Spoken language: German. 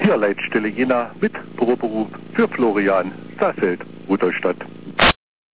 Tierleitstelle Jena mit Proberuf für Florian Sasselt, Rudolstadt.